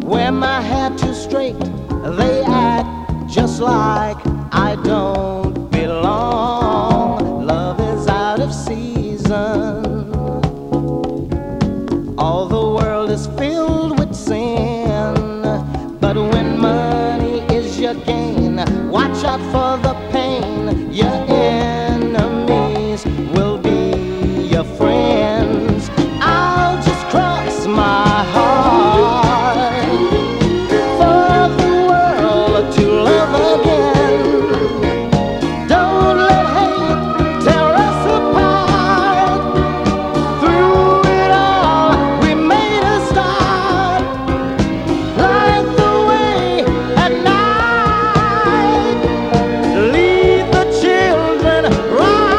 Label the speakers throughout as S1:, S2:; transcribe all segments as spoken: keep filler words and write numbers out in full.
S1: Wear my hair too straight, they act just like I don't belong. Love is out of season. All the world is filled with sin, but when money is your gain, watch out for the pain. Your enemies will be your friends. I'll just cross my heart for the world to love again. Don't let hate tear us apart. Through it all, we made a start. Light the way at night. Lead the children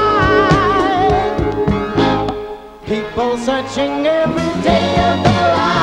S1: right. People searching every day of their life.